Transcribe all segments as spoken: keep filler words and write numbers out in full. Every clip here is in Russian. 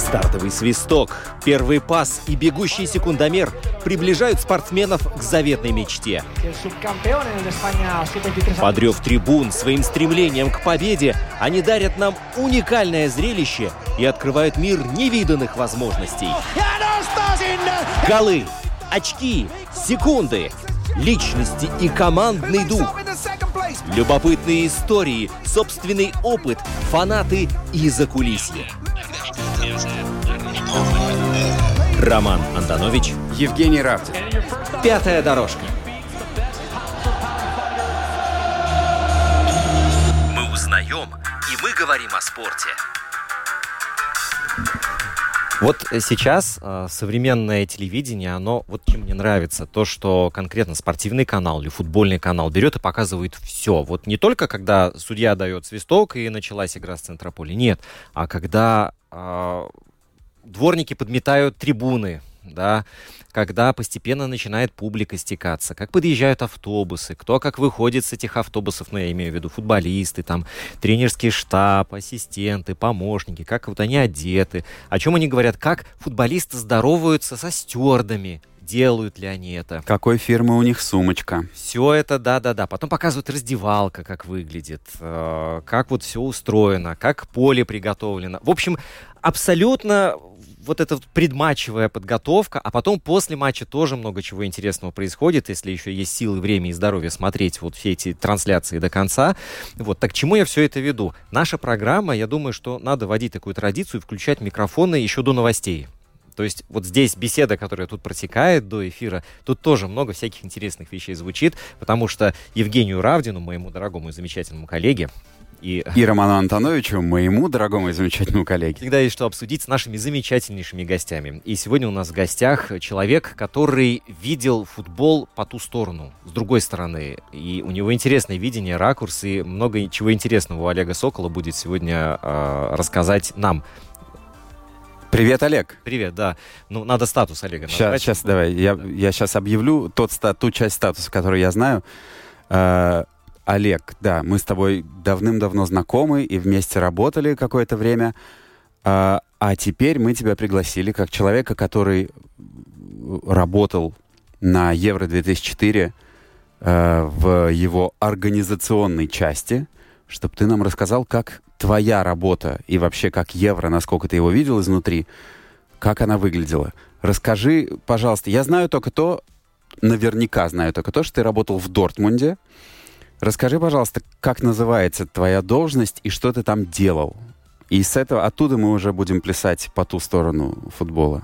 Стартовый свисток, первый пас и бегущий секундомер приближают спортсменов к заветной мечте. Под рев трибун своим стремлением к победе они дарят нам уникальное зрелище и открывают мир невиданных возможностей. Голы, очки, секунды, личности и командный дух. Любопытные истории, собственный опыт, фанаты и закулисье. Роман Антонович, Евгений Равдин. Пятая дорожка. Мы узнаем, и мы говорим о спорте. Вот сейчас э, современное телевидение, оно вот чем мне нравится, то, что конкретно спортивный канал или футбольный канал берет и показывает все. Вот не только когда судья дает свисток и началась игра с центра поля, нет, а когда э, дворники подметают трибуны, да, когда постепенно начинает публика стекаться, как подъезжают автобусы, кто как выходит с этих автобусов, ну, я имею в виду футболисты, там, тренерский штаб, ассистенты, помощники, как вот они одеты, о чем они говорят, как футболисты здороваются со стюардами, делают ли они это. Какой фирмы у них сумочка. Все это, да-да-да. Потом показывают раздевалка, как выглядит, э, как вот все устроено, как поле приготовлено. В общем, абсолютно вот эта предматчевая подготовка, а потом после матча тоже много чего интересного происходит, если еще есть силы, время и здоровье смотреть вот все эти трансляции до конца. Вот, так к чему я все это веду? Наша программа, я думаю, что надо вводить такую традицию, включать микрофоны еще до новостей. То есть вот здесь беседа, которая тут протекает до эфира, тут тоже много всяких интересных вещей звучит, потому что Евгению Равдину, моему дорогому и замечательному коллеге, И... и Роману Антоновичу, моему дорогому и замечательному коллеге. Всегда есть что обсудить с нашими замечательнейшими гостями. И сегодня у нас в гостях человек, который видел футбол по ту сторону, с другой стороны. И у него интересное видение, ракурс, и много чего интересного у Олега Сокола будет сегодня э, рассказать нам. Привет, Олег. Привет, да. Ну, надо статус Олега назвать. Сейчас, сейчас давай. Я, я сейчас объявлю тот, ту часть статуса, которую я знаю. Э, Олег, да, мы с тобой давным-давно знакомы и вместе работали какое-то время. А, а теперь мы тебя пригласили как человека, который работал на Евро две тысячи четыре э, в его организационной части, чтобы ты нам рассказал, как твоя работа и вообще как Евро, насколько ты его видел изнутри, как она выглядела. Расскажи, пожалуйста, я знаю только то, наверняка знаю только то, что ты работал в Дортмунде. Расскажи, пожалуйста, как называется твоя должность и что ты там делал? И с этого, оттуда мы уже будем плясать по ту сторону футбола.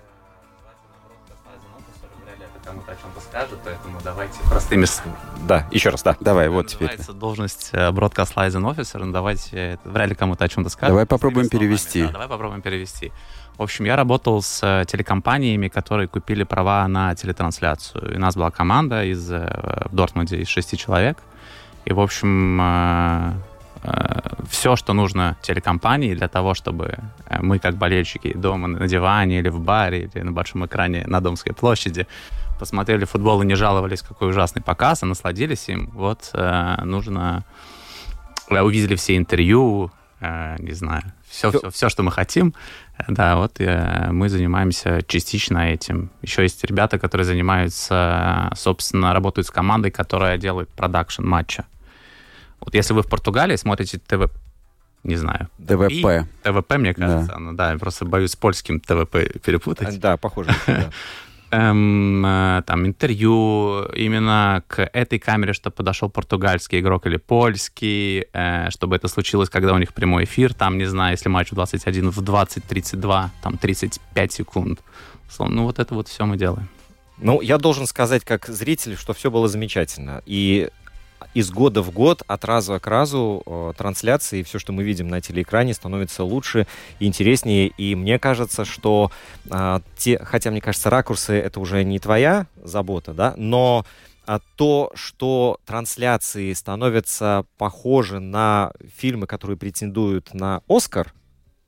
Кому-то о чем-то скажет, поэтому давайте простыми... Да, еще раз, да. Давай, вот теперь. Называется должность Broadcast Liaison Officer. Давайте, вряд ли кому-то о чем-то скажет. Давай попробуем перевести. Да, давай попробуем перевести. В общем, я работал с телекомпаниями, которые купили права на телетрансляцию. И у нас была команда из, в Дортмунде из шести человек. И, в общем, все, что нужно телекомпании для того, чтобы мы, как болельщики, дома на диване или в баре, или на большом экране на Домской площади, посмотрели футбол и не жаловались, какой ужасный показ, а насладились им. Вот нужно... Увидели все интервью, не знаю, все, все, все, что мы хотим. Да, вот мы занимаемся частично этим. Еще есть ребята, которые занимаются, собственно, работают с командой, которая делает продакшн матча. Вот если вы в Португалии смотрите ТВ, не знаю. ТВП. ТВП, мне кажется. Да, ну, да, я просто боюсь с польским ТВП перепутать. Да, похоже. Да. Эм, там интервью именно к этой камере, чтобы подошел португальский игрок или польский, э, чтобы это случилось, когда у них прямой эфир, там, не знаю, если матч в двадцать один, в двадцать тридцать два, там тридцать пять секунд. Ну, вот это вот все мы делаем. Ну, я должен сказать, как зритель, что все было замечательно. И из года в год, от раза к разу э, трансляции, все, что мы видим на телеэкране, становится лучше и интереснее. И мне кажется, что э, те, хотя, мне кажется, ракурсы — это уже не твоя забота, да, но а, то, что трансляции становятся похожи на фильмы, которые претендуют на «Оскар»,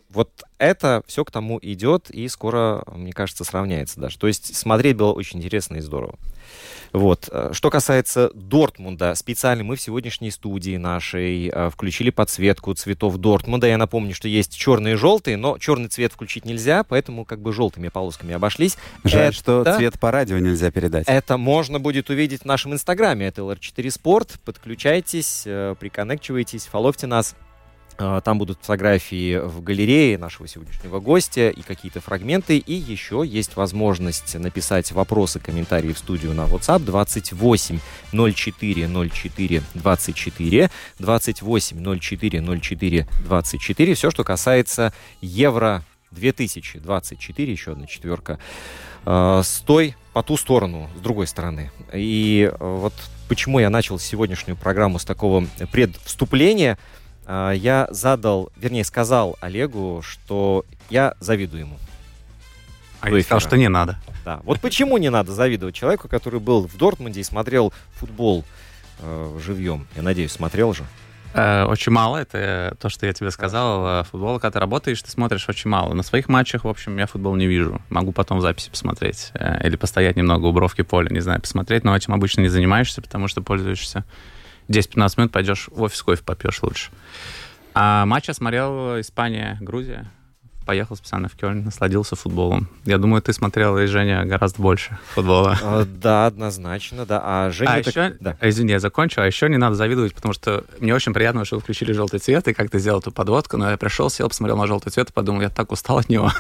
вот это все к тому идет, и скоро, мне кажется, сравняется даже. То есть смотреть было очень интересно и здорово. Вот. Что касается Дортмунда, специально мы в сегодняшней студии нашей включили подсветку цветов Дортмунда. Я напомню, что есть черные и желтые, но черный цвет включить нельзя, поэтому как бы желтыми полосками обошлись. Жаль, это, что цвет по радио нельзя передать. Это можно будет увидеть в нашем инстаграме. Это эл эр четыре Спорт. Подключайтесь, приконнекчивайтесь, фоловьте нас. Там будут фотографии в галерее нашего сегодняшнего гостя и какие-то фрагменты. И еще есть возможность написать вопросы, комментарии в студию на WhatsApp двадцать восемь ноль четыре ноль четыре двадцать четыре, двадцать восемь ноль четыре ноль четыре двадцать четыре. Все, что касается Евро две тысячи двадцать четыре, еще одна четверка, с той, по ту сторону, с другой стороны. И вот почему я начал сегодняшнюю программу с такого предвступления. Я задал, вернее, сказал Олегу, что я завидую ему. А я сказал, что не надо. Да. Вот почему не надо завидовать человеку, который был в Дортмунде и смотрел футбол э, живьем? Я надеюсь, смотрел же. Э, очень мало. Это то, что я тебе сказал. Футбол, когда ты работаешь, ты смотришь очень мало. На своих матчах, в общем, я футбол не вижу. Могу потом в записи посмотреть. Э, или постоять немного у бровки поля, не знаю, посмотреть. Но этим обычно не занимаешься, потому что пользуешься десять-пятнадцать минут, пойдешь в офис, кофе попьешь лучше. А матч я смотрел Испания-Грузия. Поехал специально в Кёльн, насладился футболом. Я думаю, ты смотрел, и Женя, гораздо больше футбола. А, да, однозначно, да. А Женя... А так... еще... Да. Извини, я закончу. А еще не надо завидовать, потому что мне очень приятно, что вы включили желтый цвет, и как ты сделал эту подводку. Но я пришел, сел, посмотрел на желтый цвет и подумал, я так устал от него.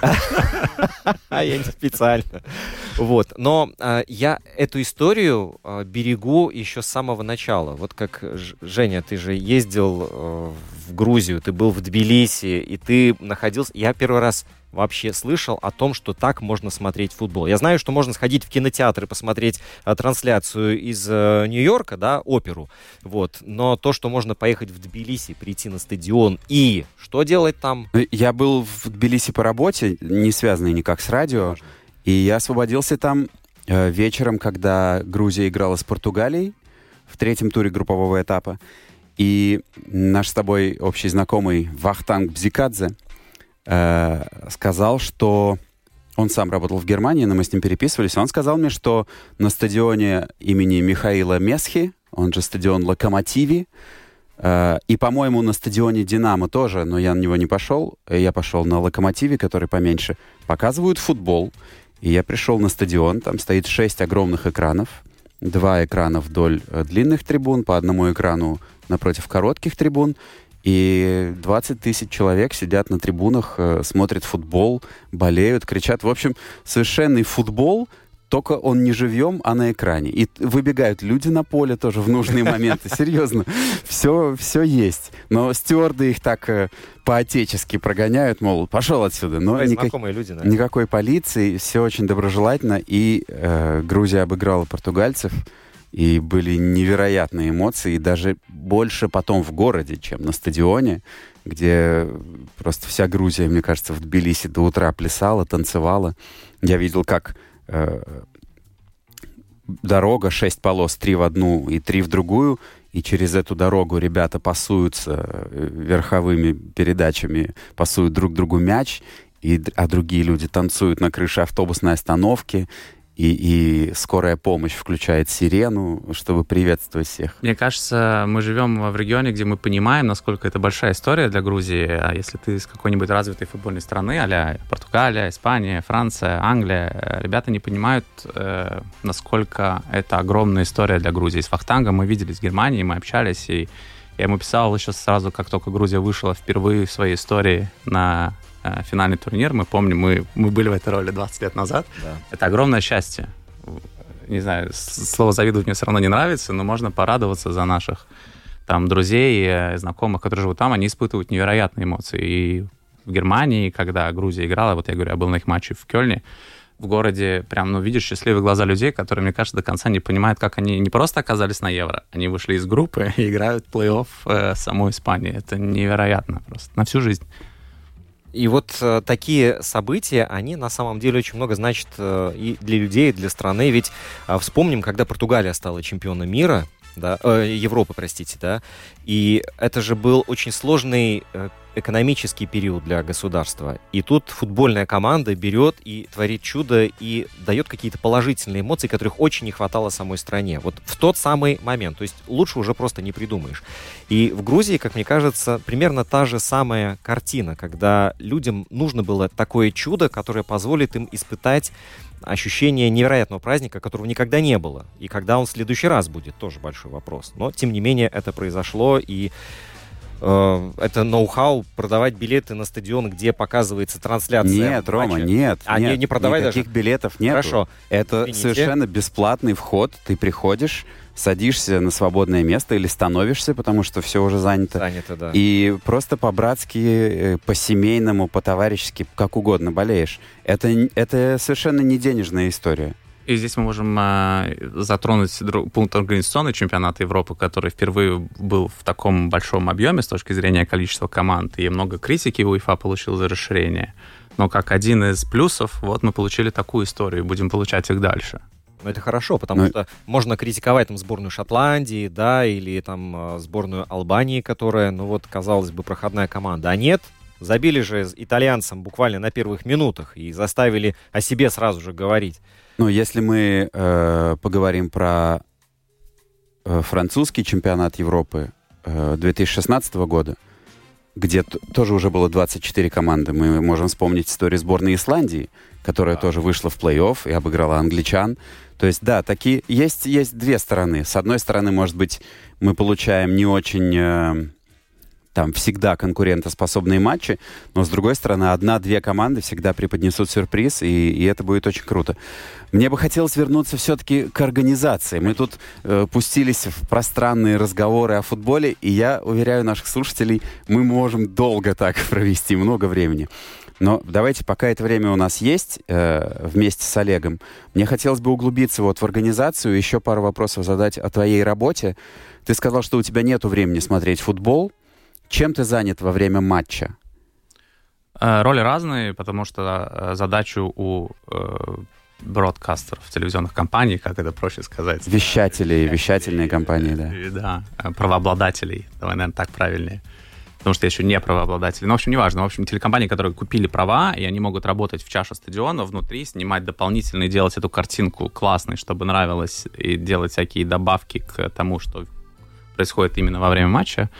А я не специально. Вот. Но а, я эту историю а, берегу еще с самого начала. Вот как, Женя, ты же ездил а, в Грузию, ты был в Тбилиси, и ты находился... Я первый раз вообще слышал о том, что так можно смотреть футбол. Я знаю, что можно сходить в кинотеатр и посмотреть а, трансляцию из а, Нью-Йорка, да, оперу. Вот. Но то, что можно поехать в Тбилиси, прийти на стадион и что делать там? Я был в Тбилиси по работе, не связанный никак с радио. Важно. И я освободился там э, вечером, когда Грузия играла с Португалией в третьем туре группового этапа. И наш с тобой общий знакомый Вахтанг Бзикадзе э, сказал, что он сам работал в Германии, но мы с ним переписывались. Он сказал мне, что на стадионе имени Михаила Месхи, он же стадион Локомотиви, э, и, по-моему, на стадионе Динамо тоже, но я на него не пошел. Я пошел на Локомотиве, который поменьше. Показывают футбол. И я пришел на стадион, там стоит шесть огромных экранов, два экрана вдоль э, длинных трибун, по одному экрану напротив коротких трибун, и двадцать тысяч человек сидят на трибунах, э, смотрят футбол, болеют, кричат. В общем, совершенный футбол, только он не живьем, а на экране. И выбегают люди на поле тоже в нужные моменты. Серьезно, все, все есть. Но стюарды их так э, по-отечески прогоняют, мол, пошел отсюда. Но никак, люди, да? Никакой полиции, все очень доброжелательно. И э, Грузия обыграла португальцев, и были невероятные эмоции, и даже больше потом в городе, чем на стадионе, где просто вся Грузия, мне кажется, в Тбилиси до утра плясала, танцевала. Я видел, как дорога, шесть полос, три в одну и три в другую, и через эту дорогу ребята пасуются верховыми передачами, пасуют друг другу мяч, и, а другие люди танцуют на крыше автобусной остановки, и, и скорая помощь включает сирену, чтобы приветствовать всех. Мне кажется, мы живем в регионе, где мы понимаем, насколько это большая история для Грузии. А если ты из какой-нибудь развитой футбольной страны, а-ля Португалия, Испания, Франция, Англия, ребята не понимают, э, насколько это огромная история для Грузии. С Вахтангом мы виделись в Германии, мы общались, и я ему писал еще сразу, как только Грузия вышла впервые в своей истории на финальный турнир. Мы помним, мы, мы были в этой роли двадцать лет назад. Да. Это огромное счастье. Не знаю, слово «завидовать» мне все равно не нравится, но можно порадоваться за наших там друзей, знакомых, которые живут там. Они испытывают невероятные эмоции. И в Германии, когда Грузия играла, вот я говорю, я был на их матче в Кёльне, в городе прям, ну, видишь счастливые глаза людей, которые, мне кажется, до конца не понимают, как они не просто оказались на Евро, они вышли из группы и играют плей-офф э, самой Испании. Это невероятно просто. На всю жизнь. И вот э, такие события, они на самом деле очень много значат э, и для людей, и для страны. Ведь э, вспомним, когда Португалия стала чемпионом мира, да, э, Европы, простите, да, и это же был очень сложный э, экономический период для государства. И тут футбольная команда берет и творит чудо, и дает какие-то положительные эмоции, которых очень не хватало самой стране. Вот в тот самый момент. То есть лучше уже просто не придумаешь. И в Грузии, как мне кажется, примерно та же самая картина, когда людям нужно было такое чудо, которое позволит им испытать ощущение невероятного праздника, которого никогда не было. И когда он в следующий раз будет, тоже большой вопрос. Но, тем не менее, это произошло, и это ноу-хау продавать билеты на стадион, где показывается трансляция. Нет, матча. Рома, нет. А, нет, не, не продавай никаких даже? билетов нет. Хорошо. Это Извините. совершенно бесплатный вход. Ты приходишь, садишься на свободное место или становишься, потому что все уже занято. Занято, да. И просто по-братски, по-семейному, по-товарищески, как угодно болеешь. Это, это совершенно не денежная история. И здесь мы можем э, затронуть друг, пункт организационного чемпионата Европы, который впервые был в таком большом объеме с точки зрения количества команд. И много критики УЕФА получил за расширение. Но как один из плюсов, вот мы получили такую историю, будем получать их дальше. Ну, это хорошо, потому ну, что можно критиковать там сборную Шотландии, да, или там сборную Албании, которая, ну вот, казалось бы, проходная команда. А нет, забили же итальянцам буквально на первых минутах и заставили о себе сразу же говорить. Ну, если мы э, поговорим про э, французский чемпионат Европы э, две тысячи шестнадцатого года, где т- тоже уже было двадцать четыре команды, мы можем вспомнить историю сборной Исландии, которая да. тоже вышла в плей-офф и обыграла англичан. То есть, да, такие есть, есть две стороны. С одной стороны, может быть, мы получаем не очень... Э, там всегда конкурентоспособные матчи, но, с другой стороны, одна-две команды всегда преподнесут сюрприз, и, и это будет очень круто. Мне бы хотелось вернуться все-таки к организации. Мы тут э, пустились в пространные разговоры о футболе, и я уверяю наших слушателей, мы можем долго так провести, много времени. Но давайте, пока это время у нас есть, э, вместе с Олегом, мне хотелось бы углубиться вот в организацию, еще пару вопросов задать о твоей работе. Ты сказал, что у тебя нету времени смотреть футбол. Чем ты занят во время матча? Роли разные, потому что задачу у бродкастеров, телевизионных компаний, как это проще сказать. Вещателей, вещательные компании, да. Да, правообладателей, давай, наверное, так правильнее. Потому что еще не правообладатели. Ну, в общем, неважно. В общем, телекомпании, которые купили права, и они могут работать в чаше стадиона внутри, снимать дополнительно и делать эту картинку классной, чтобы нравилось, и делать всякие добавки к тому, что происходит именно во время матча.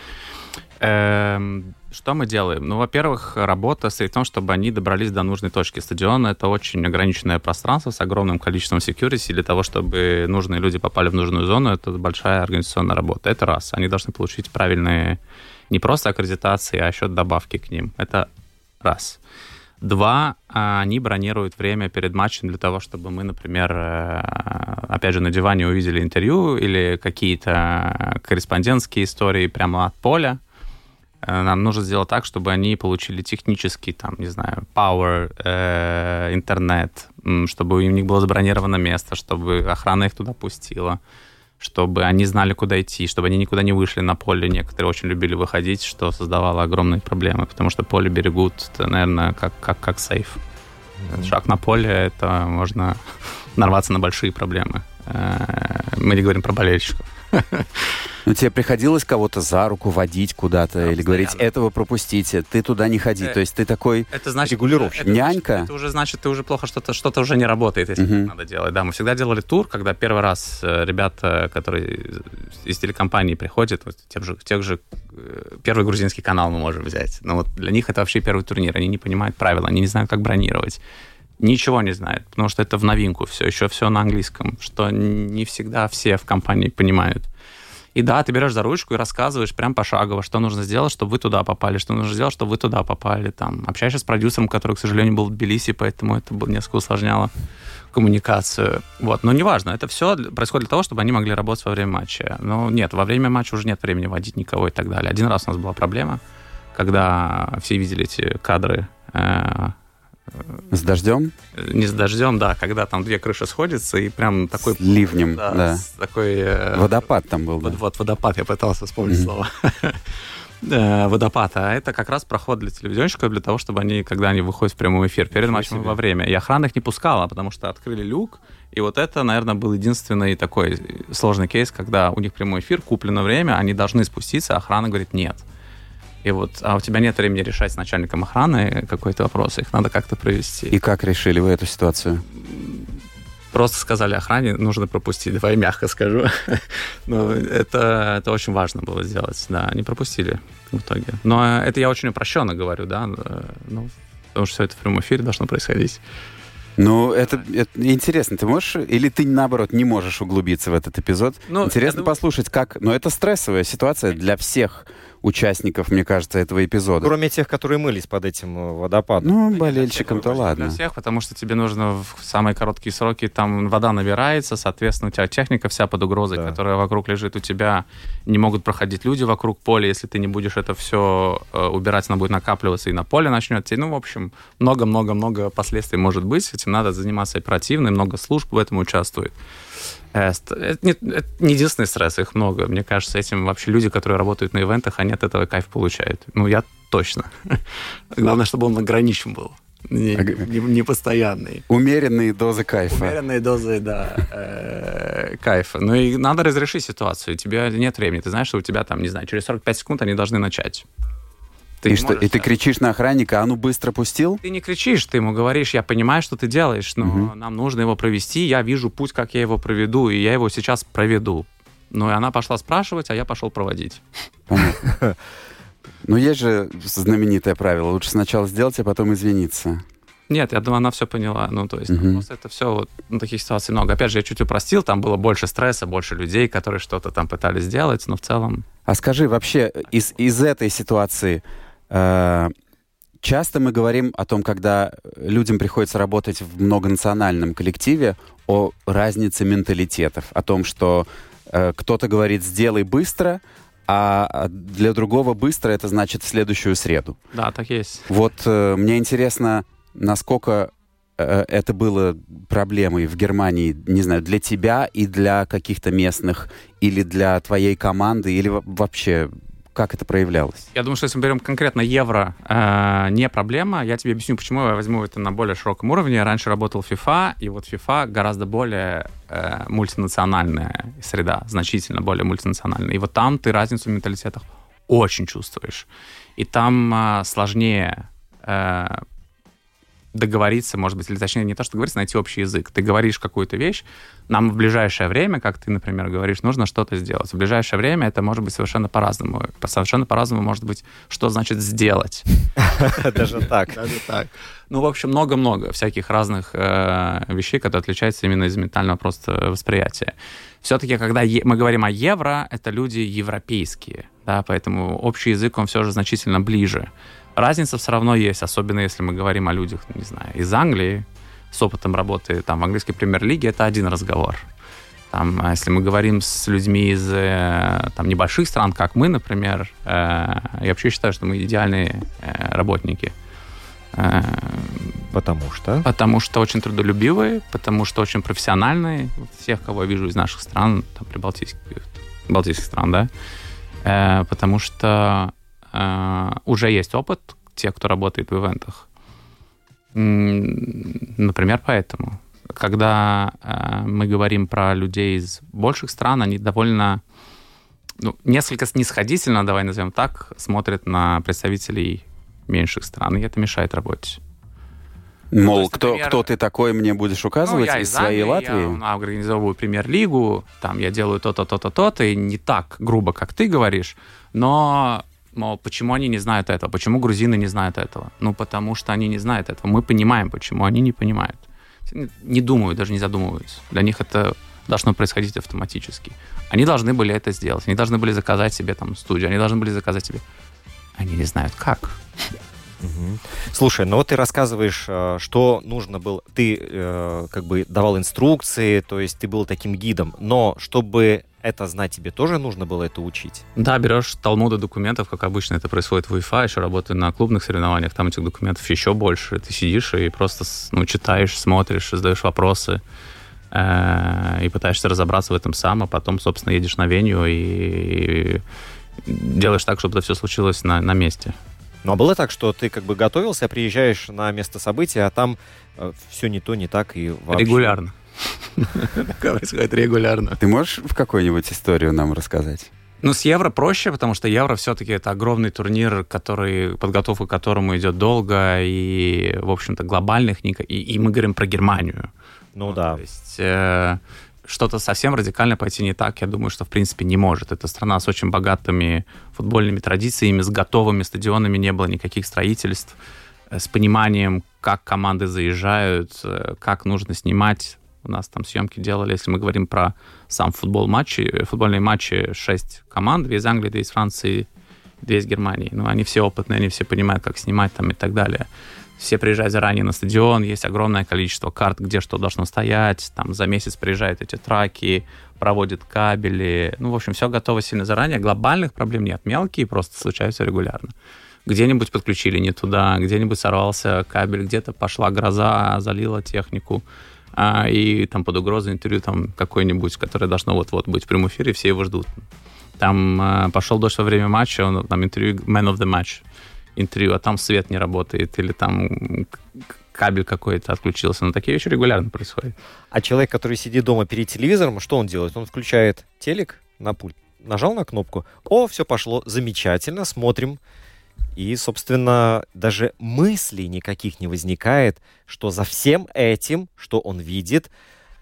Что мы делаем? Ну, во-первых, работа стоит в том, чтобы они добрались до нужной точки стадиона. Это очень ограниченное пространство с огромным количеством security. Для того, чтобы нужные люди попали в нужную зону, это большая организационная работа. Это раз. Они должны получить правильные не просто аккредитации, а еще добавки к ним. Это раз. Два, они бронируют время перед матчем для того, чтобы мы, например, опять же, на диване увидели интервью или какие-то корреспондентские истории прямо от поля. Нам нужно сделать так, чтобы они получили технический, там, не знаю, power, э, интернет, чтобы у них было забронировано место, чтобы охрана их туда пустила, чтобы они знали, куда идти, чтобы они никуда не вышли на поле. Некоторые очень любили выходить, что создавало огромные проблемы, потому что поле берегут, это, наверное, как, как, как сейф. Mm-hmm. Шаг на поле, это можно нарваться на большие проблемы. Мы не говорим про болельщиков. Ну, тебе приходилось кого-то за руку водить куда-то, да, или постоянно говорить, этого пропустите, ты туда не ходи. Э, То есть ты такой это значит, регулировщик. Это, нянька. Это, это уже значит, ты уже плохо, что-то, что-то уже не работает, если uh-huh. надо делать. Да, мы всегда делали тур, когда первый раз ребята, которые из телекомпании приходят, вот, тех же, тех же первый грузинский канал мы можем взять. Но вот для них это вообще первый турнир. Они не понимают правила, они не знают, как бронировать. Ничего не знают, потому что это в новинку все, еще все на английском, что не всегда все в компании понимают. И да, ты берешь за ручку и рассказываешь прям пошагово, что нужно сделать, чтобы вы туда попали, что нужно сделать, чтобы вы туда попали. Там, общаешься с продюсером, который, к сожалению, был в Тбилиси, поэтому это несколько усложняло коммуникацию. Вот. Но неважно, это все происходит для того, чтобы они могли работать во время матча. Но нет, во время матча уже нет времени водить никого и так далее. Один раз у нас была проблема, когда все видели эти кадры. С дождем? Не с дождем, да, когда там две крыши сходятся и прям такой... С ливнем, да. да. Такой, э, водопад там был, вот, да. Вот водопад, я пытался вспомнить mm-hmm. слово. Водопад, а это как раз проход для телевизионщиков, для того, чтобы они, когда они выходят в прямой эфир, перед матчем и во время. И охрана их не пускала, потому что открыли люк, и вот это, наверное, был единственный такой сложный кейс, когда у них прямой эфир, куплено время, они должны спуститься, а охрана говорит нет. И вот, а у тебя нет времени решать с начальником охраны какой-то вопрос, их надо как-то провести. И как решили вы эту ситуацию? Просто сказали охране, нужно пропустить. Давай мягко скажу. Но это, это очень важно было сделать. Да, они пропустили в итоге. Но это я очень упрощенно говорю, да. Ну, потому что все это в прямом эфире должно происходить. Ну, это, это интересно. Ты можешь, или ты, наоборот, не можешь углубиться в этот эпизод? Ну, интересно думаю... послушать, как... Но это стрессовая ситуация для всех участников, мне кажется, этого эпизода. Кроме тех, которые мылись под этим водопадом. Ну, болельщикам-то ладно. Для всех, потому что тебе нужно в самые короткие сроки, там вода набирается, соответственно, у тебя техника вся под угрозой, да. которая вокруг лежит у тебя. Не могут проходить люди вокруг поля, если ты не будешь это все э, убирать, она будет накапливаться и на поле начнет идти. Ну, в общем, много-много-много последствий может быть. Этим надо заниматься оперативно, много служб в этом участвует. Это не, это не единственный стресс, их много. Мне кажется, этим вообще люди, которые работают на ивентах, они от этого кайф получают. Ну, я точно. Главное, чтобы он ограничен был. Не, не, не постоянный. Умеренные дозы кайфа. Умеренные дозы, да, э, кайфа. Ну и надо разрешить ситуацию. У тебя нет времени. Ты знаешь, что у тебя там, не знаю, через сорок пять секунд они должны начать. Ты и что, и ты кричишь на охранника, а ну быстро пустил? Ты не кричишь, ты ему говоришь, я понимаю, что ты делаешь, но угу. нам нужно его провести, я вижу путь, как я его проведу, и я его сейчас проведу. Ну и она пошла спрашивать, а я пошел проводить. Понятно. Ну есть же знаменитое правило, лучше сначала сделать, а потом извиниться. Нет, я думаю, она все поняла. Ну, то есть, uh-huh. ну, просто это все, вот, ну, таких ситуаций много. Опять же, я чуть упростил, там было больше стресса, больше людей, которые что-то там пытались сделать, но в целом... А скажи, вообще, из, из этой ситуации э, часто мы говорим о том, когда людям приходится работать в многонациональном коллективе, о разнице менталитетов, о том, что э, кто-то говорит «сделай быстро», а для другого «быстро» — это значит в следующую среду. Да, так есть. Вот э, мне интересно... Насколько э, это было проблемой в Германии, не знаю, для тебя и для каких-то местных, или для твоей команды, или вообще, как это проявлялось? Я думаю, что если мы берем конкретно евро, э, не проблема. Я тебе объясню, почему я возьму это на более широком уровне. Я раньше работал в FIFA, и вот FIFA гораздо более э, мультинациональная среда, значительно более мультинациональная. И вот там ты разницу в менталитетах очень чувствуешь. И там э, сложнее... Э, договориться, может быть, или точнее не то, что договориться, найти общий язык. Ты говоришь какую-то вещь, нам в ближайшее время, как ты, например, говоришь, нужно что-то сделать. В ближайшее время это может быть совершенно по-разному. Совершенно по-разному может быть, что значит сделать. Даже так. Даже так. Ну, в общем, много-много всяких разных вещей, которые отличаются именно из ментального просто восприятия. Все-таки, когда мы говорим о евро, это люди европейские, да, поэтому общий язык, он все же значительно ближе. Разница все равно есть, особенно если мы говорим о людях, не знаю, из Англии, с опытом работы там, в английской премьер-лиге, это один разговор. Там, если мы говорим с людьми из там, небольших стран, как мы, например, э, я вообще считаю, что мы идеальные э, работники. Э, потому что? Потому что очень трудолюбивые, потому что очень профессиональные. Всех, кого я вижу из наших стран, там, прибалтийских, балтийских стран, да, э, потому что Uh, уже есть опыт, те, кто работает в ивентах. Mm, например, поэтому. Когда uh, мы говорим про людей из больших стран, они довольно, ну, несколько снисходительно, давай назовем так, смотрят на представителей меньших стран, и это мешает работе. Мол, ну, есть, кто, например, кто ты такой, мне будешь указывать ну, я из своей Англии, Латвии? Я организовываю премьер-лигу, там я делаю то-то, то-то, то-то, и не так грубо, как ты говоришь, но... Мол, почему они не знают этого? Почему грузины не знают этого? Ну, потому что они не знают этого. Мы понимаем, почему они не понимают. Не думают, даже не задумываются. Для них это должно происходить автоматически. Они должны были это сделать. Они должны были заказать себе там студию. Они должны были заказать себе... Они не знают, как. Угу. Слушай, ну вот ты рассказываешь, что нужно было... Ты э, как бы давал инструкции, то есть ты был таким гидом. Но чтобы... Это знать тебе тоже нужно было это учить? Да, берешь талмуды документов, как обычно это происходит в УЕФА, еще работаю на клубных соревнованиях, там этих документов еще больше. Ты сидишь и просто ну, читаешь, смотришь, задаешь вопросы э- и пытаешься разобраться в этом сам, а потом, собственно, едешь на венью и, и делаешь так, чтобы это все случилось на, на месте. Ну, а было так, что ты как бы готовился, приезжаешь на место события, а там э, все не то, не так и вообще... Регулярно. Такое происходит регулярно. Ты можешь в какую-нибудь историю нам рассказать? Ну, с Евро проще, потому что Евро все-таки это огромный турнир, который, подготовка к которому идет долго, и, в общем-то, глобальных... И, и мы говорим про Германию. Ну, ну да. То есть э, что-то совсем радикально пойти не так, я думаю, что, в принципе, не может. Это страна с очень богатыми футбольными традициями, с готовыми стадионами, не было никаких строительств, с пониманием, как команды заезжают, как нужно снимать. У нас там съемки делали, если мы говорим про сам футбол матчи, футбольные матчи, шесть команд, две из Англии, две из Франции, две из Германии. Ну, они все опытные, они все понимают, как снимать там и так далее. Все приезжают заранее на стадион, есть огромное количество карт, где что должно стоять, там за месяц приезжают эти траки, проводят кабели. Ну, в общем, все готово сильно заранее. Глобальных проблем нет, мелкие просто случаются регулярно. Где-нибудь подключили не туда, где-нибудь сорвался кабель, где-то пошла гроза, залила технику. А, и там под угрозой интервью там какое-нибудь, которое должно вот-вот быть в прямом эфире, все его ждут. Там а, пошел дождь во время матча, он, там интервью Man of the Match, интервью, а там свет не работает, или там кабель какой-то отключился. Но такие вещи регулярно происходят. А человек, который сидит дома перед телевизором, что он делает? Он включает телек на пульт, нажал на кнопку, о, все пошло, замечательно, смотрим. И, собственно, даже мыслей никаких не возникает, что за всем этим, что он видит,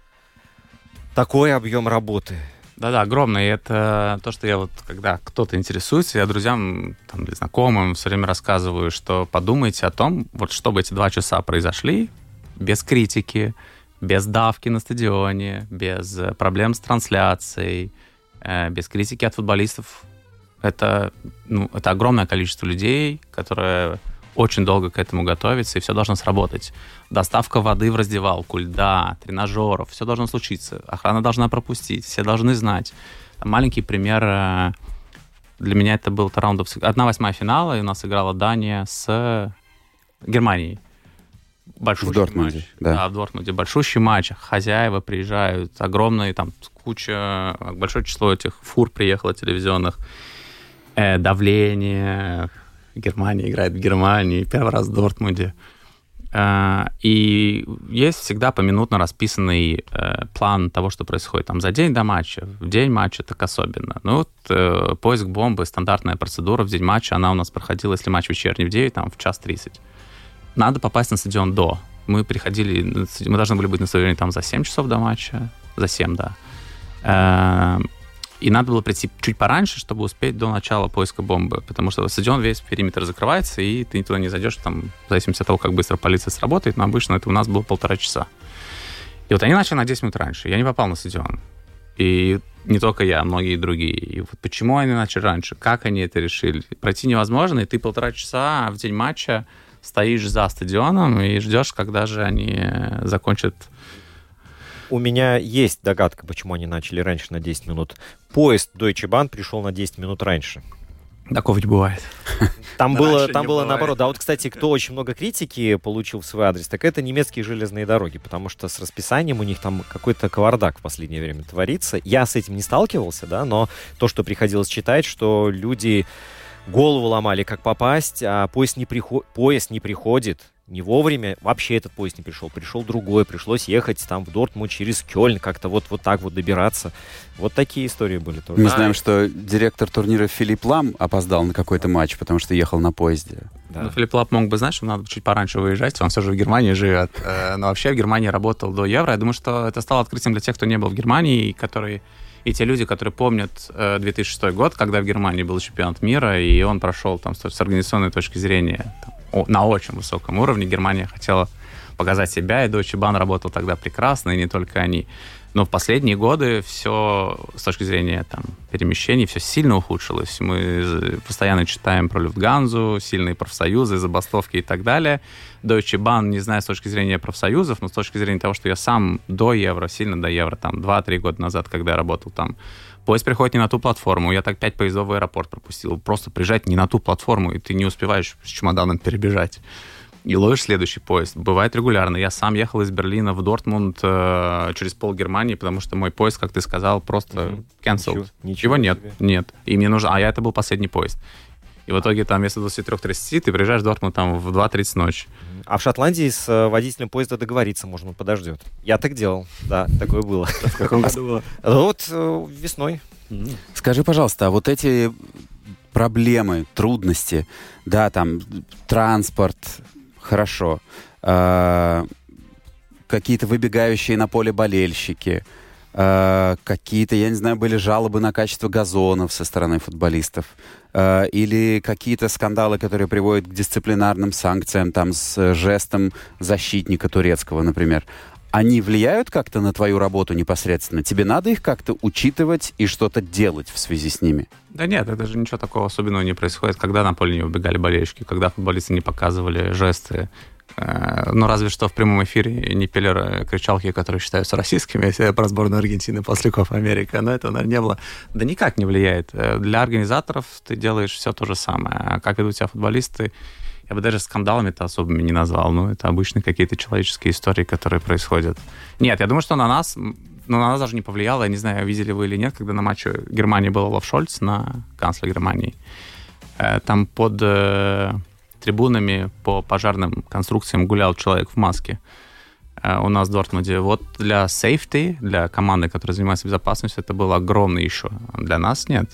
такой объем работы. Да-да, огромный. И это то, что я вот, когда кто-то интересуется, я друзьям, там, или знакомым все время рассказываю, что подумайте о том, вот чтобы эти два часа произошли без критики, без давки на стадионе, без проблем с трансляцией, без критики от футболистов. Это, ну, это огромное количество людей, которые очень долго к этому готовятся, и все должно сработать. Доставка воды в раздевалку, льда, тренажеров, все должно случиться. Охрана должна пропустить, все должны знать. Маленький пример. Для меня это был раунд одна восьмая финала, и у нас играла Дания с Германией. Большущий в Дортмунде, матч. да. Да, в Дортмунде. Большущий матч. Хозяева приезжают, огромные, там, куча, большое число этих фур приехало телевизионных. Э, давление. Германия играет в Германии, первый раз в Дортмунде. Э, и есть всегда поминутно расписанный э, план того, что происходит там за день до матча. В день матча так особенно. Ну вот э, поиск бомбы, стандартная процедура в день матча, она у нас проходила, если матч вечерний в девять, там в час тридцать. Надо попасть на стадион до. Мы приходили, мы должны были быть на стадионе там за семь часов до матча. За семь, да. И надо было прийти чуть пораньше, чтобы успеть до начала поиска бомбы. Потому что стадион весь периметр закрывается, и ты туда не зайдешь, там, в зависимости от того, как быстро полиция сработает. Но обычно это у нас было полтора часа. И вот они начали на десять минут раньше. Я не попал на стадион. И не только я, многие другие. И вот почему они начали раньше? Как они это решили? Пройти невозможно, и ты полтора часа в день матча стоишь за стадионом и ждешь, когда же они закончат. У меня есть догадка, почему они начали раньше на десять минут. Поезд Deutsche Bahn пришел на десять минут раньше. Такого ведь бывает. Там было, там было наоборот. Да, вот, кстати, кто очень много критики получил в свой адрес, так это немецкие железные дороги, потому что с расписанием у них там какой-то кавардак в последнее время творится. Я с этим не сталкивался, да, но то, что приходилось читать, что люди голову ломали, как попасть, а поезд не, приход... поезд не приходит не вовремя. Вообще этот поезд не пришел. Пришел другой. Пришлось ехать там в Дортмунд через Кёльн, как-то вот, вот так вот добираться. Вот такие истории были тоже. Мы знаем, что директор турнира Филипп Лам опоздал на какой-то матч, потому что ехал на поезде. Да. Ну, Филипп Лам мог бы, знаешь, что надо чуть пораньше выезжать, он все же в Германии живет. Но вообще в Германии работал до Евро. Я думаю, что это стало открытием для тех, кто не был в Германии, и которые... И те люди, которые помнят две тысячи шестой год, когда в Германии был чемпионат мира, и он прошел там с организационной точки зрения там, о, на очень высоком уровне. Германия хотела показать себя, и Deutsche Bahn работал тогда прекрасно, и не только они. Но в последние годы все с точки зрения там, перемещений все сильно ухудшилось. Мы постоянно читаем про Люфтганзу, сильные профсоюзы, забастовки и так далее. Deutsche Bahn, не знаю с точки зрения профсоюзов, но с точки зрения того, что я сам до Евро, сильно до Евро, там, два-три года назад, когда я работал там, поезд приходит не на ту платформу. Я так пять поездов в аэропорт пропустил. Просто приезжать не на ту платформу, и ты не успеваешь с чемоданом перебежать. И ловишь следующий поезд. Бывает регулярно. Я сам ехал из Берлина в Дортмунд э, через пол Германии, потому что мой поезд, как ты сказал, просто mm-hmm. cancelled. Ничего, ничего нет. Себе. Нет. И мне нужно... А я это был последний поезд. И в итоге там вместо двадцати трёх тридцати ты приезжаешь в Дортмунд там в два тридцать ночи. А в Шотландии с водителем поезда договориться можно, он подождет. Я так делал. Да, такое было. В каком году было? Вот весной. Mm. Скажи, пожалуйста, а вот эти проблемы, трудности, да, там, транспорт, хорошо, э, какие-то выбегающие на поле болельщики, э, какие-то, я не знаю, были жалобы на качество газонов со стороны футболистов, э, или какие-то скандалы, которые приводят к дисциплинарным санкциям, там, с жестом защитника турецкого, например. Они влияют как-то на твою работу непосредственно? Тебе надо их как-то учитывать и что-то делать в связи с ними? Да нет, это же ничего такого особенного не происходит, когда на поле не убегали болельщики, когда футболисты не показывали жесты. Ну, разве что в прямом эфире не пели кричалки, которые считаются российскими, если про сборную Аргентины после Копа Америка, но этого, наверное, не было. Да никак не влияет. Для организаторов ты делаешь все то же самое. А как ведут себя футболисты, я бы даже скандалами-то особыми не назвал. Ну, это обычные какие-то человеческие истории, которые происходят. Нет, я думаю, что на нас, ну, на нас даже не повлияло. Я не знаю, видели вы или нет, когда на матче Германии был Олаф Шольц, на канцлер Германии. Там под э, трибунами по пожарным конструкциям гулял человек в маске. Э, у нас в Дортмунде. Вот для safety, для команды, которая занимается безопасностью, это было огромный еще. Для нас нет.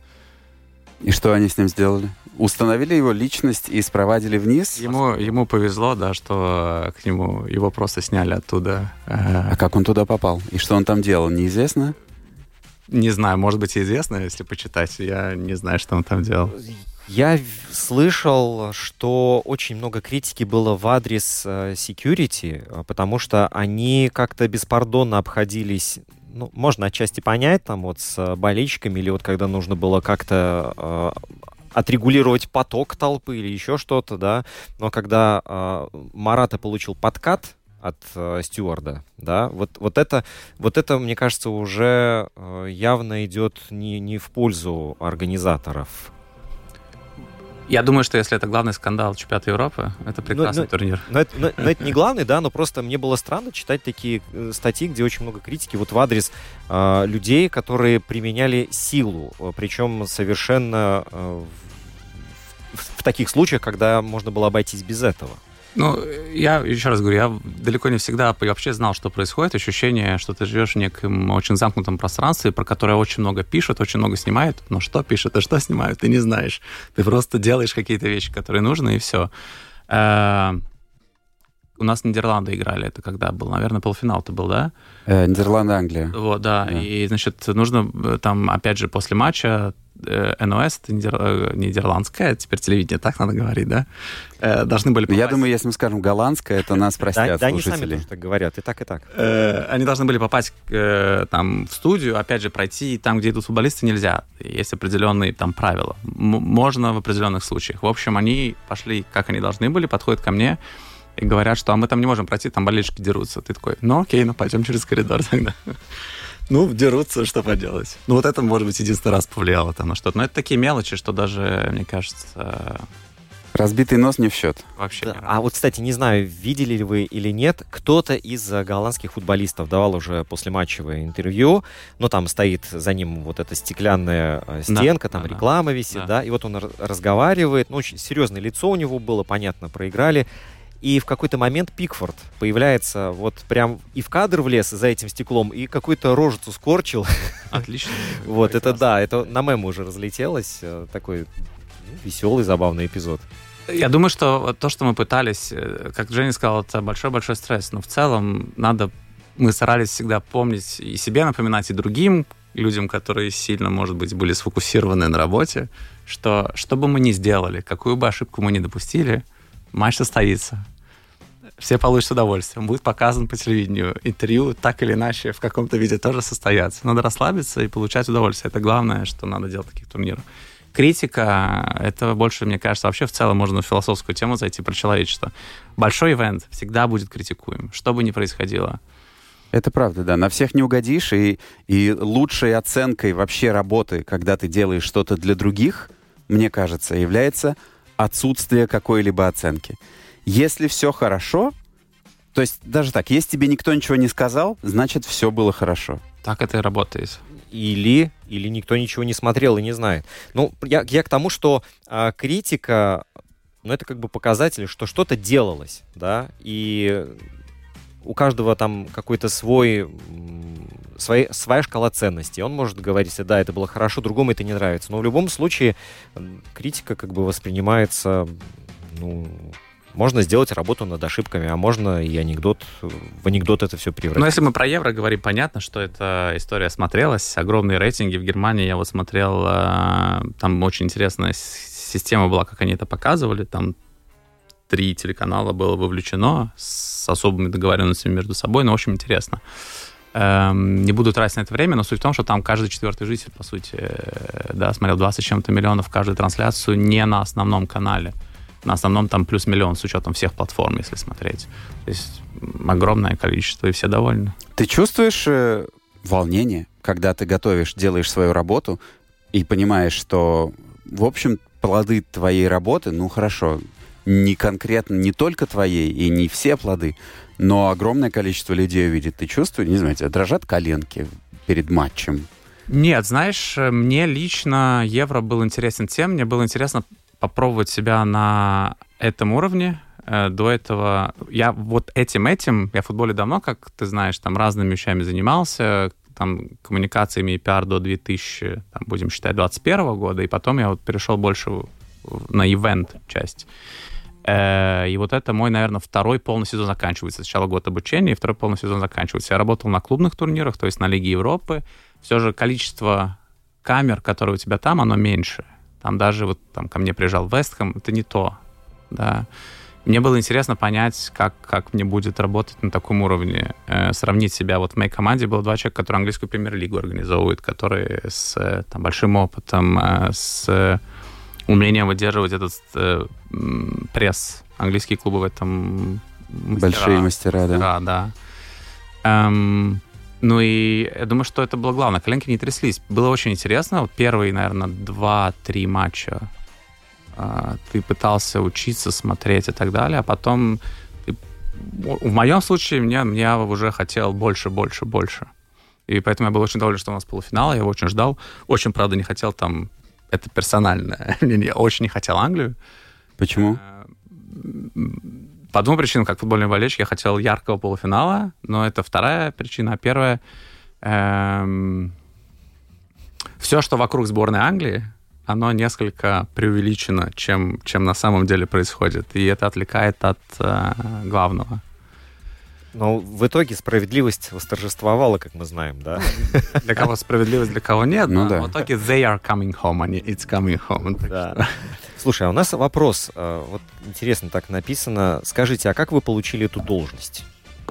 И что они с ним сделали? Установили его личность и спровадили вниз? Ему, ему повезло, да, что к нему его просто сняли оттуда. А как он туда попал? И что он там делал, неизвестно? Не знаю, может быть, известно, если почитать. Я не знаю, что он там делал. Я слышал, что очень много критики было в адрес security, потому что они как-то беспардонно обходились. Ну, можно отчасти понять, там вот с болельщиками, или вот когда нужно было как-то э, отрегулировать поток толпы или еще что-то, да. Но когда э, Марата получил подкат от э, стюарда, да, вот, вот, это, вот это, мне кажется, уже э, явно идет не, не в пользу организаторов. Я думаю, что если это главный скандал чемпионата Европы, это прекрасный но, турнир. Но, но, это, но, но это не главный, да, но просто мне было странно читать такие статьи, где очень много критики вот в адрес э, людей, которые применяли силу, причем совершенно э, в, в таких случаях, когда можно было обойтись без этого. Ну, я еще раз говорю, я далеко не всегда вообще знал, что происходит. Ощущение, что ты живешь в неком очень замкнутом пространстве, про которое очень много пишут, очень много снимают. Но что пишут и что снимают, ты не знаешь. Ты просто делаешь какие-то вещи, которые нужны, и все. У нас Нидерланды играли. Это когда был? Наверное, полуфинал-то был, да? Э, Нидерланды, Англия. Вот, да. да. И, значит, нужно там, опять же, после матча эн о эс, это нидер... нидерландское, теперь телевидение, так надо говорить, да? Э, должны были попасть... Я думаю, если мы скажем голландское, это нас простят да, слушатели. Да, они сами тоже так говорят, и так, и так. Э, они должны были попасть э, там, в студию, опять же, пройти там, где идут футболисты, нельзя. Есть определенные там правила. М- можно в определенных случаях. В общем, они пошли, как они должны были, подходят ко мне и говорят, что а мы там не можем пройти, там болельщики дерутся. Ты такой, ну окей, ну пойдем через коридор тогда. Ну, дерутся, что поделать. Ну, вот это, может быть, единственный раз повлияло там на что-то. Но это такие мелочи, что даже, мне кажется... Разбитый нос не в счет. Вообще да. не А вот, кстати, не знаю, видели ли вы или нет, кто-то из голландских футболистов давал уже послематчевое интервью, ну, там стоит за ним вот эта стеклянная стенка, да, там да, реклама висит, да. да, и вот он разговаривает, ну, очень серьезное лицо у него было, понятно, проиграли. И в какой-то момент Пикфорд появляется вот прям и в кадр влез за этим стеклом, и какую-то рожицу скорчил. Отлично. Вот, это да, это на мемы уже разлетелось. Такой веселый, забавный эпизод. Я думаю, что то, что мы пытались, как Женя сказал, это большой-большой стресс. Но в целом надо... Мы старались всегда помнить и себе напоминать, и другим людям, которые сильно, может быть, были сфокусированы на работе, что что бы мы ни сделали, какую бы ошибку мы ни допустили, матч состоится. Все получат удовольствие. Он будет показан по телевидению. Интервью так или иначе в каком-то виде тоже состоятся. Надо расслабиться и получать удовольствие. Это главное, что надо делать в таких турнирах. Критика, это больше, мне кажется, вообще в целом можно в философскую тему зайти про человечество. Большой ивент всегда будет критикуем, что бы ни происходило. Это правда, да. На всех не угодишь. И, и лучшей оценкой вообще работы, когда ты делаешь что-то для других, мне кажется, является отсутствие какой-либо оценки. Если все хорошо, то есть даже так, если тебе никто ничего не сказал, значит, все было хорошо. Так это и работает. Или, или никто ничего не смотрел и не знает. Ну, я, я к тому, что а, критика, ну, это как бы показатель, что что-то делалось, да, и у каждого там какой-то свой, свои, своя шкала ценностей. Он может говорить, да, это было хорошо, другому это не нравится. Но в любом случае критика как бы воспринимается, ну, можно сделать работу над ошибками, а можно и анекдот, в анекдот это все превратить. Но если мы про Евро говорим, понятно, что эта история смотрелась. Огромные рейтинги в Германии, я вот смотрел, там очень интересная система была, как они это показывали, там три телеканала было вовлечено с особыми договоренностями между собой, но очень интересно. Эм, не буду тратить на это время, но суть в том, что там каждый четвертый житель, по сути, да, смотрел двадцать с чем-то миллионов каждую трансляцию не на основном канале. На основном там плюс миллион с учетом всех платформ, если смотреть. То есть огромное количество, и все довольны. Ты чувствуешь э, волнение, когда ты готовишь, делаешь свою работу и понимаешь, что, в общем, плоды твоей работы, ну, хорошо, не конкретно, не только твоей, и не все плоды, но огромное количество людей увидит. Ты чувствуешь, не знаю, дрожат коленки перед матчем? Нет, знаешь, мне лично Евро был интересен тем, мне было интересно попробовать себя на этом уровне. До этого я вот этим-этим, я в футболе давно, как ты знаешь, там разными вещами занимался, там коммуникациями и пиар до две тысячи, там, будем считать, двадцать первого года, и потом я вот перешел больше на ивент-часть. И вот это мой, наверное, второй полный сезон заканчивается. Сначала год обучения, и второй полный сезон заканчивается. Я работал на клубных турнирах, то есть на Лиге Европы. Все же количество камер, которые у тебя там, оно меньше. Там даже вот там ко мне приезжал Вест Хэм, это не то. Да. Мне было интересно понять, как, как мне будет работать на таком уровне. Э, сравнить себя. Вот в моей команде было два человека, которые английскую премьер-лигу организовывают, которые с там, большим опытом, э, с умением выдерживать этот э, пресс. Английские клубы в этом мастера. Большие мастера, да. Да, да. Эм, ну и я думаю, что это было главное. Коленки не тряслись. Было очень интересно. Вот первые, наверное, два-три матча э, ты пытался учиться, смотреть и так далее, а потом ты, в моем случае мне, мне уже хотел больше, больше, больше. И поэтому я был очень доволен, что у нас полуфинал. Я его очень ждал. Очень, правда, не хотел там... Это персонально. Я очень не хотел Англию. Почему? По двум причинам, как футбольный болельщик, я хотел яркого полуфинала, но это вторая причина. А первая... Эм, все, что вокруг сборной Англии, оно несколько преувеличено, чем, чем на самом деле происходит. И это отвлекает от э, главного. Но в итоге справедливость восторжествовала, как мы знаем, да? Для кого справедливость, для кого нет. Ну, но да. в итоге they are coming home, а не it's coming home. Да. Слушай, а у нас вопрос. Вот интересно так написано. Скажите, а как вы получили эту должность?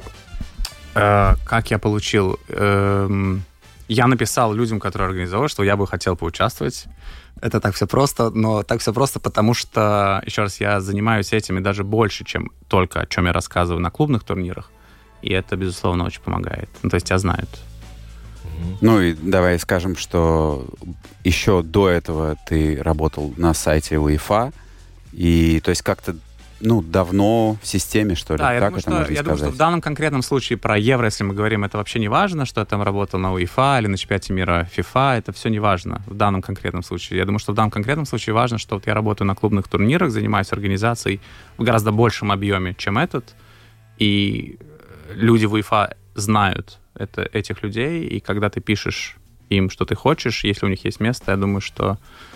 Э, как я получил? Эм, я написал людям, которые организовали, что я бы хотел поучаствовать. Это так все просто, но так все просто, потому что, еще раз, я занимаюсь этим и даже больше, чем только о чем я рассказываю на клубных турнирах. И это, безусловно, очень помогает. Ну, то есть тебя знают. Ну и давай скажем, что еще до этого ты работал на сайте УЕФА, и то есть как-то, ну, давно в системе, что ли? Да, я, так думаю, это что, можно я сказать? думаю, что в данном конкретном случае про Евро, если мы говорим, это вообще не важно, что я там работал на УЕФА или на чемпионате мира FIFA, это все не важно в данном конкретном случае. Я думаю, что в данном конкретном случае важно, что вот я работаю на клубных турнирах, занимаюсь организацией в гораздо большем объеме, чем этот, и люди в УЕФА знают это, этих людей, и когда ты пишешь им, что ты хочешь, если у них есть место, я думаю, что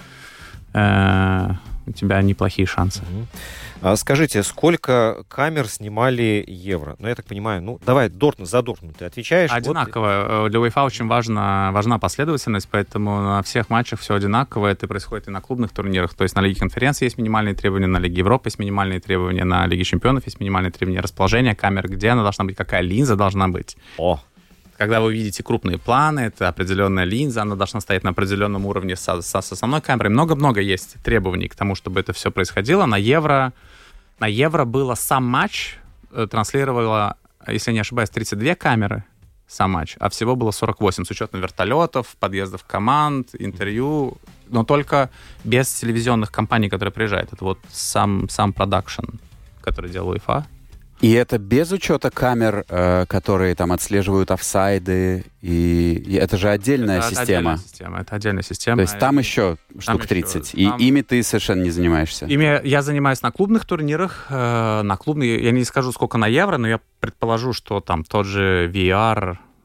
э, у тебя неплохие шансы. Угу. А скажите, сколько камер снимали Евро? Ну, я так понимаю, ну, давай Дортмунд, за Дортмунд ты отвечаешь. Одинаково. Вот. Для УЕФА очень важна, важна последовательность, поэтому на всех матчах все одинаково. Это происходит и на клубных турнирах. То есть на Лиге конференции есть минимальные требования, на Лиге Европы есть минимальные требования, на Лиге чемпионов есть минимальные требования расположения камер, где она должна быть, какая линза должна быть. О! Когда вы видите крупные планы, это определенная линза, она должна стоять на определенном уровне с, с, с основной камерой. Много-много есть требований к тому, чтобы это все происходило. На Евро, на Евро было сам матч, транслировало, если не ошибаюсь, тридцать две камеры сам матч, а всего было сорок восемь, с учетом вертолетов, подъездов команд, интервью, но только без телевизионных компаний, которые приезжают. Это вот сам, сам продакшн, который делал УЕФА. И это без учета камер, э, которые там отслеживают офсайды, и, и это же отдельная это система. Отдельная система. Это отдельная система. То есть там еще там штук тридцать, еще, и там... ими ты совершенно не занимаешься. Ими я занимаюсь на клубных турнирах, э, на клубные, я не скажу, сколько на Евро, но я предположу, что там тот же ви ар,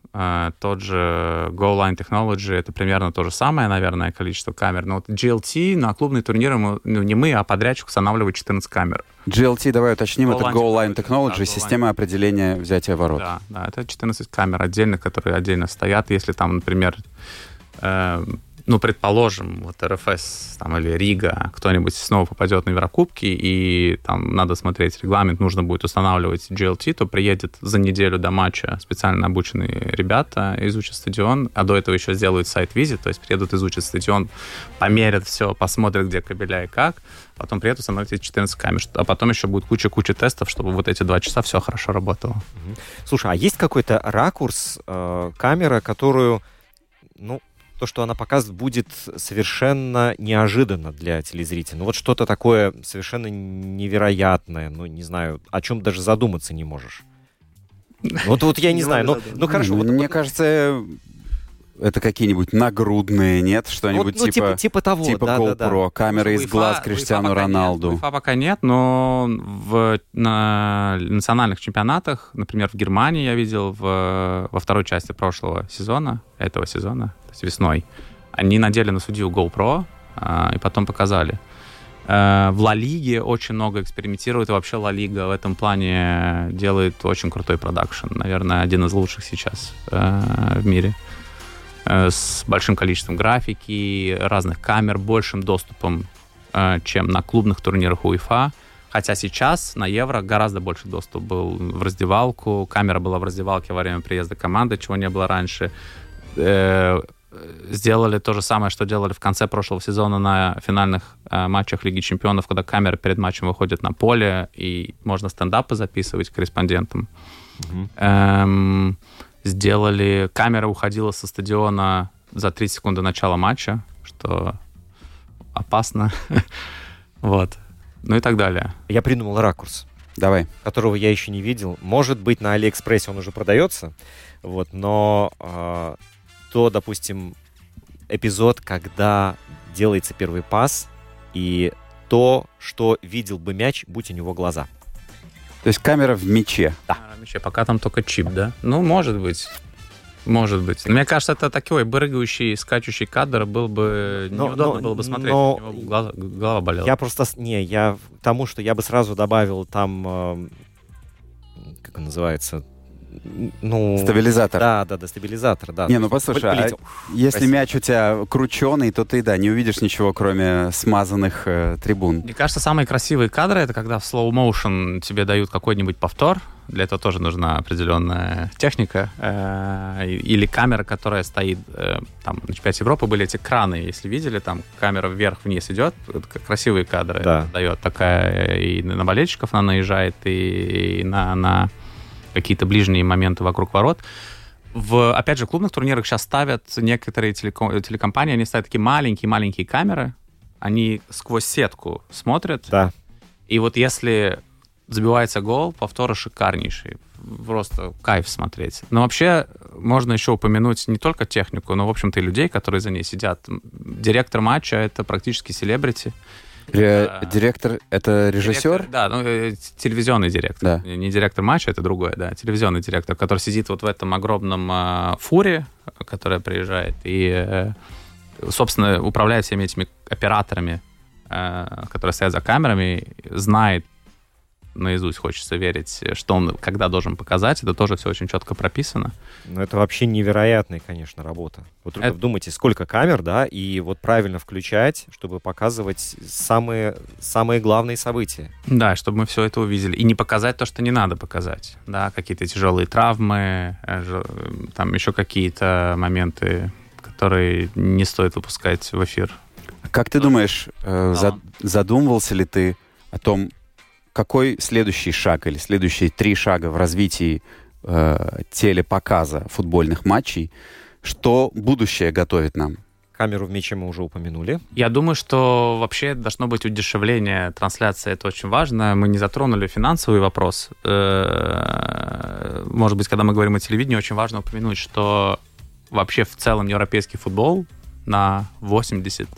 Uh, тот же Goal Line Technology, это примерно то же самое, наверное, количество камер. Но вот джи эл ти на клубные турниры, мы, ну, не мы, а подрядчик устанавливает четырнадцать камер. джи эл ти, давай уточним, Goal это Goal Line Technology, да, система определения взятия ворот. Да, да, это четырнадцать камер отдельных, которые отдельно стоят. Если там, например, э, ну, предположим, вот эр эф эс там, или Рига, кто-нибудь снова попадет на Еврокубки, и там надо смотреть регламент, нужно будет устанавливать джи эл ти, то приедет за неделю до матча специально обученные ребята, изучат стадион, а до этого еще сделают сайт-визит, то есть приедут, изучат стадион, померят все, посмотрят, где кабеля и как, потом приедут установить эти четырнадцать камер, а потом еще будет куча-куча тестов, чтобы вот эти два часа все хорошо работало. Слушай, а есть какой-то ракурс, э, камера, которую, ну, то, что она показывает, будет совершенно неожиданно для телезрителя. Ну вот что-то такое совершенно невероятное, ну не знаю, о чем даже задуматься не можешь. Вот, вот я не знаю, ну, ну хорошо. Ну, вот, мне вот, кажется, это какие-нибудь нагрудные, нет? Что-нибудь вот, ну, типа, типа, типа того, типа да, GoPro, да, да. камера из глаз Криштиану Роналду. УЕФА пока нет, но в, на национальных чемпионатах, например, в Германии я видел в, во второй части прошлого сезона, этого сезона, то есть весной, они надели на судью GoPro а, и потом показали. А, в Ла Лиге очень много экспериментирует, и вообще Ла Лига в этом плане делает очень крутой продакшн. Наверное, один из лучших сейчас а, в мире. С большим количеством графики, разных камер, большим доступом, чем на клубных турнирах УЕФА. Хотя сейчас на Евро гораздо больше доступ был в раздевалку. Камера была в раздевалке во время приезда команды, чего не было раньше. Сделали то же самое, что делали в конце прошлого сезона на финальных матчах Лиги Чемпионов, когда камера перед матчем выходит на поле, и можно стендапы записывать корреспондентам. Mm-hmm. Эм... Сделали... Камера уходила со стадиона за тридцать секунд до начала матча, что опасно. Вот. Ну и так далее. Я придумал ракурс. Давай. Которого я еще не видел. Может быть, на Алиэкспрессе он уже продается. Вот, но э, то, допустим, эпизод, когда делается первый пас, и то, что видел бы мяч, будь у него глаза. То есть камера в мяче. Да. Камера в мяче. Пока там только чип, да? Ну, может быть. Может быть. Мне кажется, это такой прыгающий, скачущий кадр был бы... Но, неудобно но, было бы смотреть. Но... У него глаза, голова болела. Я просто... Не, я к тому, что я бы сразу добавил там... Э, как он называется... Ну, стабилизатор. Да, да, да, стабилизатор, да. Не, ну послушай, а если Спасибо. мяч у тебя крученый, то ты, да, не увидишь ничего, кроме смазанных э, трибун. Мне кажется, самые красивые кадры — это когда в slow motion тебе дают какой-нибудь повтор. Для этого тоже нужна определенная техника. Э, или камера, которая стоит... Э, там на чемпионате Европы были эти краны, если видели, там камера вверх-вниз идет. Это красивые кадры да. дает. Такая и на болельщиков она наезжает, и, и на... на какие-то ближние моменты вокруг ворот. В, опять же, в клубных турнирах сейчас ставят некоторые телеком, телекомпании, они ставят такие маленькие-маленькие камеры, они сквозь сетку смотрят. Да. И вот если забивается гол, повторы шикарнейшие. Просто кайф смотреть. Но вообще можно еще упомянуть не только технику, но, в общем-то, и людей, которые за ней сидят. Директор матча — это практически селебрити. Ре- директор — это режиссер? Директор, да, ну, телевизионный директор. Да. Не директор матча, это другое, да. Телевизионный директор, который сидит вот в этом огромном э, фуре, которая приезжает, и, э, собственно, управляет всеми этими операторами, э, которые стоят за камерами, знает наизусть, хочется верить, что он когда должен показать. Это тоже все очень четко прописано. Ну, это вообще невероятная, конечно, работа. Вот только это... вдумайтесь, сколько камер, да, и вот правильно включать, чтобы показывать самые, самые главные события. Да, чтобы мы все это увидели. И не показать то, что не надо показать. Да, какие-то тяжелые травмы, там еще какие-то моменты, которые не стоит выпускать в эфир. Как ты думаешь, э, зад, задумывался ли ты о том, какой следующий шаг или следующие три шага в развитии э, телепоказа футбольных матчей, что будущее готовит нам? Камеру в мяче мы уже упомянули. Я думаю, что вообще должно быть удешевление трансляции. Это очень важно. Мы не затронули финансовый вопрос. Может быть, когда мы говорим о телевидении, очень важно упомянуть, что вообще в целом европейский футбол на восемьдесят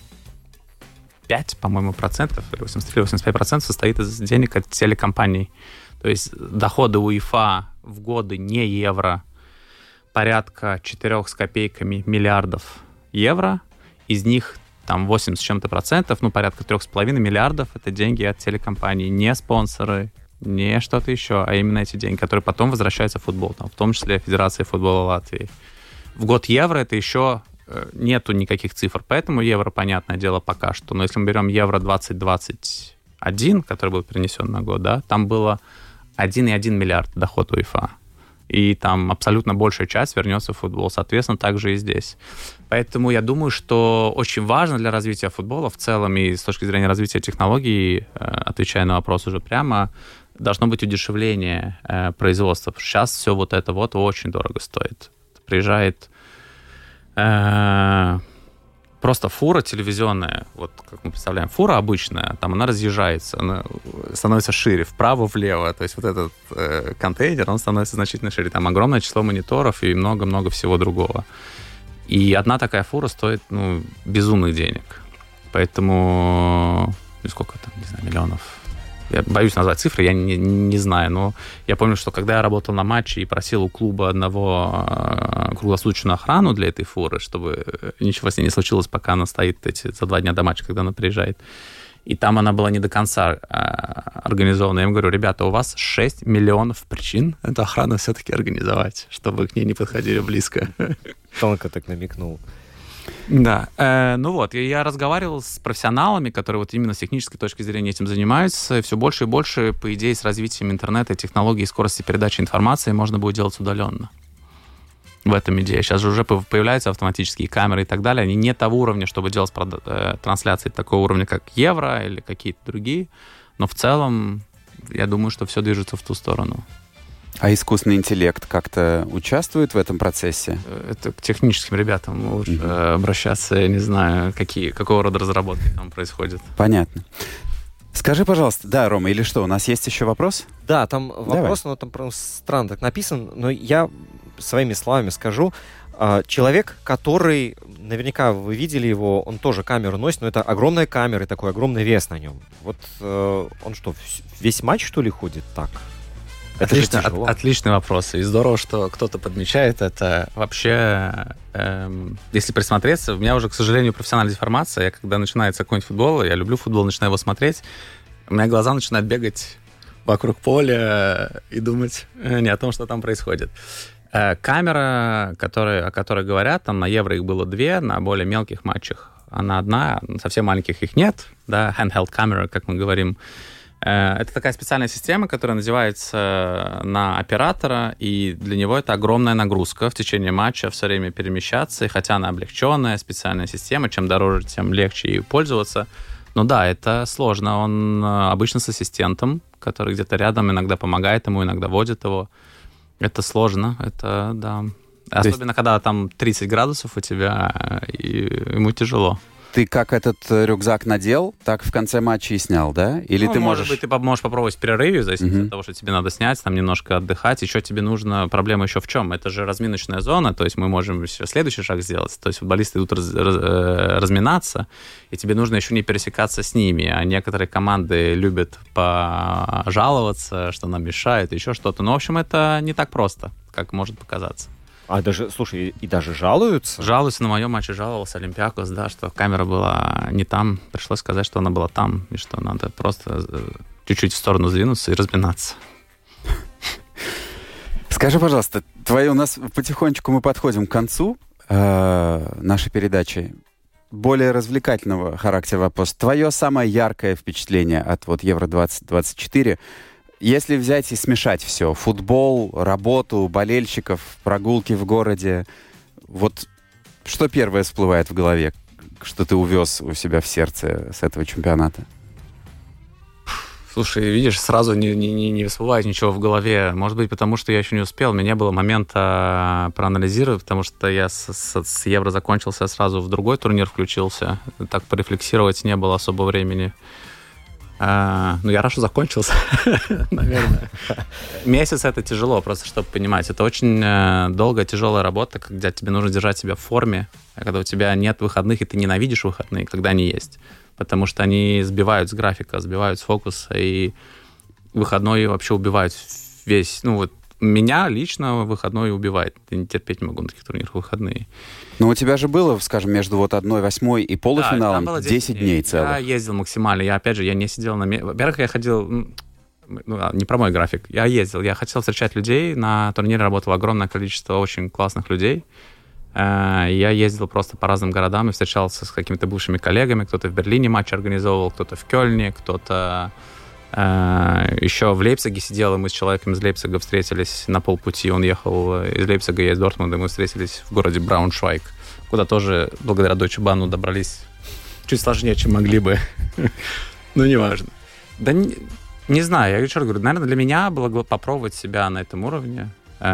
пять, по-моему, процентов, или восемьдесят три - восемьдесят пять процентов состоит из денег от телекомпаний. То есть доходы УЕФА в годы не евро порядка четырех с копейками миллиардов евро. Из них там восемьдесят с чем-то процентов, ну, порядка трех с половиной миллиардов, это деньги от телекомпаний, не спонсоры, не что-то еще, а именно эти деньги, которые потом возвращаются в футбол, там, в том числе Федерации футбола Латвии. В год евро это еще э, нету никаких цифр, поэтому евро, понятное дело, пока что. Но если мы берем евро двадцать двадцать один, который был перенесен на год, да, там было один целых один миллиард доход УЕФА. И там абсолютно большая часть вернется в футбол. Соответственно, также и здесь. Поэтому я думаю, что очень важно для развития футбола в целом и с точки зрения развития технологий, отвечая на вопрос уже прямо, должно быть удешевление производства. Сейчас все вот это вот очень дорого стоит. Приезжает э, просто фура телевизионная, вот как мы представляем, фура обычная, там она разъезжается, она становится шире, вправо-влево, то есть вот этот э, контейнер, он становится значительно шире, там огромное число мониторов и много-много всего другого. И одна такая фура стоит, ну, безумных денег. Поэтому, ну, сколько там, не знаю, миллионов. Я боюсь назвать цифры, я не, не знаю, но я помню, что когда я работал на матче и просил у клуба одного э, круглосуточную охрану для этой фуры, чтобы ничего с ней не случилось, пока она стоит эти, за два дня до матча, когда она приезжает, и там она была не до конца э, организована. Я им говорю, ребята, у вас шесть миллионов причин эту охрану все-таки организовать, чтобы к ней не подходили близко. Тонко так намекнул. Да, э, ну вот, я, я разговаривал с профессионалами, которые вот именно с технической точки зрения этим занимаются. Все больше и больше, по идее, с развитием интернета, технологий и скорости передачи информации можно будет делать удаленно. В этом идея. Сейчас же уже появляются автоматические камеры и так далее. Они не того уровня, чтобы делать э, трансляции такого уровня, как Евро или какие-то другие. Но в целом, я думаю, что все движется в ту сторону. А искусственный интеллект как-то участвует в этом процессе? Это к техническим ребятам лучше mm-hmm. обращаться. Я не знаю, какие, какого рода разработки там происходят. Понятно. Скажи, пожалуйста, да, Рома, или что, у нас есть еще вопрос? Да, там вопрос, но там прям странно так написан, но я своими словами скажу. Человек, который, наверняка вы видели его, он тоже камеру носит, но это огромная камера и такой огромный вес на нем. Вот он что, весь матч, что ли, ходит так? Это Отлично, от, отличный вопрос. И здорово, что кто-то подмечает это. Вообще, эм, если присмотреться, у меня уже, к сожалению, профессиональная деформация. Я, когда начинается какой-нибудь футбол, я люблю футбол, начинаю его смотреть, у меня глаза начинают бегать вокруг поля и думать не о том, что там происходит. Э, камера, которая, о которой говорят, там на Евро их было две, на более мелких матчах она одна, совсем маленьких их нет, да, handheld camera, как мы говорим. Это такая специальная система, которая надевается на оператора, и для него это огромная нагрузка в течение матча все время перемещаться, и хотя она облегченная, специальная система, чем дороже, тем легче ей пользоваться. Но да, это сложно. Он обычно с ассистентом, который где-то рядом, иногда помогает ему, иногда водит его. Это сложно, это, да. Особенно, есть... когда там тридцать градусов у тебя, и ему тяжело. Ты как этот рюкзак надел, так в конце матча и снял, да? Или ну, ты может можешь... быть, ты можешь попробовать в перерыве, в зависимости uh-huh. от того, что тебе надо снять, там немножко отдыхать. Еще тебе нужно... Проблема еще в чем? Это же разминочная зона, то есть мы можем еще следующий шаг сделать. То есть футболисты идут раз, раз, разминаться, и тебе нужно еще не пересекаться с ними. А некоторые команды любят пожаловаться, что нам мешает, еще что-то. Но, в общем, это не так просто, как может показаться. А даже, слушай, и даже жалуются? Жалуются, на моем матче жаловался Олимпиакос, да, что камера была не там. Пришлось сказать, что она была там, и что надо просто чуть-чуть в сторону сдвинуться и разминаться. Скажи, пожалуйста, твои у нас потихонечку мы подходим к концу э, нашей передачи. Более развлекательного характера вопрос. Твое самое яркое впечатление от вот Евро двадцать двадцать четыре? Если взять и смешать все, футбол, работу, болельщиков, прогулки в городе, вот что первое всплывает в голове, что ты увез у себя в сердце с этого чемпионата? Слушай, видишь, сразу не, не, не всплывает ничего в голове. Может быть, потому что я еще не успел. У меня не было момента проанализировать, потому что я с, с, с Евро закончился, сразу в другой турнир включился. Так порефлексировать не было особо времени. А, ну, я рад, что закончился, наверное. Месяц — это тяжело, просто чтобы понимать. Это очень э, долгая, тяжелая работа, когда тебе нужно держать себя в форме, когда у тебя нет выходных, и ты ненавидишь выходные, когда они есть. Потому что они сбивают с графика, сбивают с фокуса, и выходной вообще убивают весь, ну, вот меня лично выходной убивает. Я не терпеть не могу на таких турнирах выходные. Но у тебя же было, скажем, между вот одной восьмой и полуфиналом да, десять дней целых. Я ездил максимально. Я, опять же, я не сидел на... Во-первых, я ходил... Ну, не про мой график. Я ездил. Я хотел встречать людей. На турнире работало огромное количество очень классных людей. Я ездил просто по разным городам и встречался с какими-то бывшими коллегами. Кто-то в Берлине матч организовывал, кто-то в Кёльне, кто-то... Еще в Лейпциге сидел, и мы с человеком из Лейпцига встретились на полпути. Он ехал из Лейпцига, я из Дортмунда, и мы встретились в городе Брауншвайг, куда тоже благодаря Deutsche Bahn добрались чуть сложнее, чем могли бы. Ну, неважно. Да не, не знаю, я еще раз говорю, наверное, для меня было попробовать себя на этом уровне.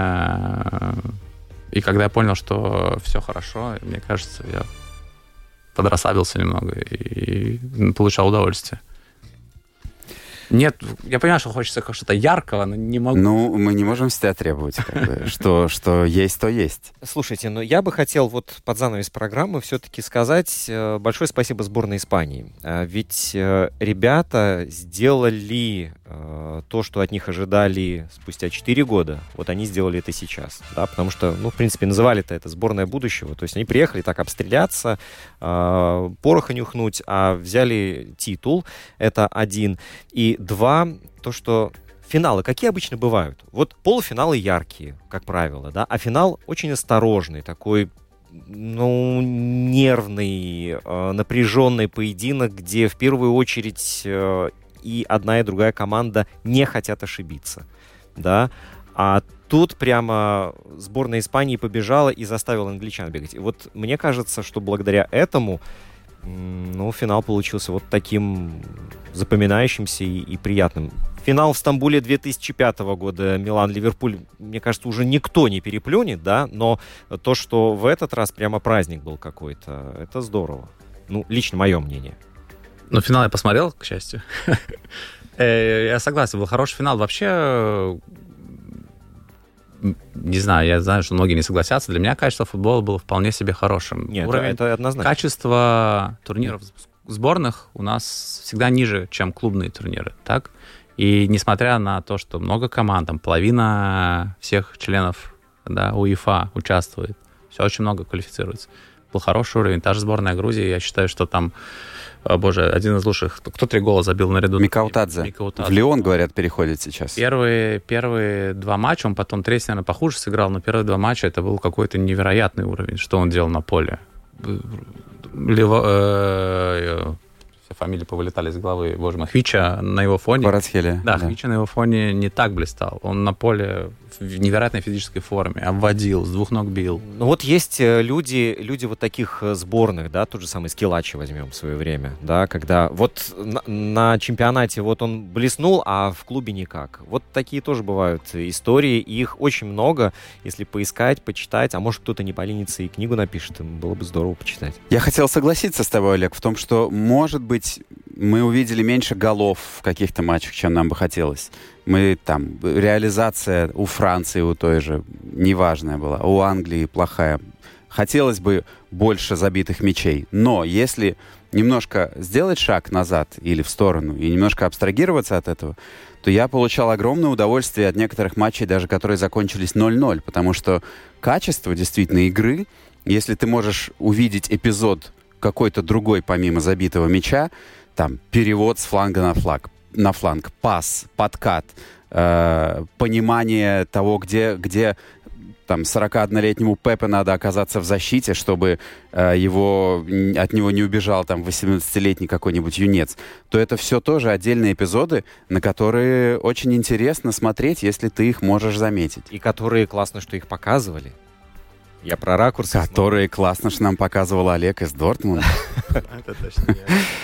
И когда я понял, что все хорошо, мне кажется, я подрасслабился немного и получал удовольствие. Нет, я понимаю, что хочется что-то яркого, но не могу. Ну, мы не можем с тебя требовать, как бы, что, что есть, то есть. Слушайте, ну я бы хотел вот под занавес программы все-таки сказать большое спасибо сборной Испании. Ведь ребята сделали то, что от них ожидали спустя четыре года. Вот они сделали это сейчас. Да, потому что, ну, в принципе, называли-то это сборная будущего. То есть они приехали так обстреляться, пороха нюхнуть, а взяли титул. Это один. И два, то, что финалы какие обычно бывают? Вот полуфиналы яркие, как правило, да, а финал очень осторожный, такой, ну, нервный, э, напряженный поединок, где в первую очередь э, и одна, и другая команда не хотят ошибиться, да, а тут прямо сборная Испании побежала и заставила англичан бегать. И вот мне кажется, что благодаря этому ну, финал получился вот таким запоминающимся и, и приятным. Финал в Стамбуле две тысячи пятого года, Милан-Ливерпуль, мне кажется, уже никто не переплюнет, да, но то, что в этот раз прямо праздник был какой-то, это здорово. Ну, лично мое мнение. Ну, финал я посмотрел, к счастью. Я согласен, был хороший финал. Вообще, не знаю, я знаю, что многие не согласятся. Для меня качество футбола было вполне себе хорошим. Нет, уровень, это однозначно. Качество турниров сборных у нас всегда ниже, чем клубные турниры, так? И несмотря на то, что много команд, там половина всех членов, да, УЕФА участвует, все очень много квалифицируется. Был хороший уровень. Та же сборная Грузии, я считаю, что там, о, боже, один из лучших. Кто три гола забил наряду? Микаутадзе. Микаутадзе. В Лион, говорят, переходит сейчас. Первые, первые два матча, он потом третий, наверное, похуже сыграл, но первые два матча это был какой-то невероятный уровень, что он делал на поле. Лево, э, все фамилии повылетали из головы, боже мой. Хвича на его фоне... Кварацхелия. Да, да, Хвича на его фоне не так блистал. Он на поле в невероятной физической форме, обводил, с двух ног бил. Ну вот есть люди, люди вот таких сборных, да, тот же самый Скилачи возьмем в свое время, да, когда вот на, на чемпионате вот он блеснул, а в клубе никак. Вот такие тоже бывают истории, и их очень много, если поискать, почитать, а может кто-то не поленится и книгу напишет, было бы здорово почитать. Я хотел согласиться с тобой, Олег, в том, что, может быть, мы увидели меньше голов в каких-то матчах, чем нам бы хотелось. Мы там, реализация у Франции, у той же, неважная была, у Англии плохая. Хотелось бы больше забитых мячей. Но если немножко сделать шаг назад или в сторону и немножко абстрагироваться от этого, то я получал огромное удовольствие от некоторых матчей, даже которые закончились ноль-ноль, потому что качество действительно игры, если ты можешь увидеть эпизод какой-то другой, помимо забитого мяча, там, перевод с фланга на фланг, на фланг, пас, подкат, э, понимание того, где, где там сорокаоднолетнему Пепе надо оказаться в защите, чтобы э, его, от него не убежал там восемнадцатилетний какой-нибудь юнец, то это все тоже отдельные эпизоды, на которые очень интересно смотреть, если ты их можешь заметить. И которые классно, что их показывали. Я про ракурс. Которые классно, что нам показывал Олег из Дортмунда. Это точно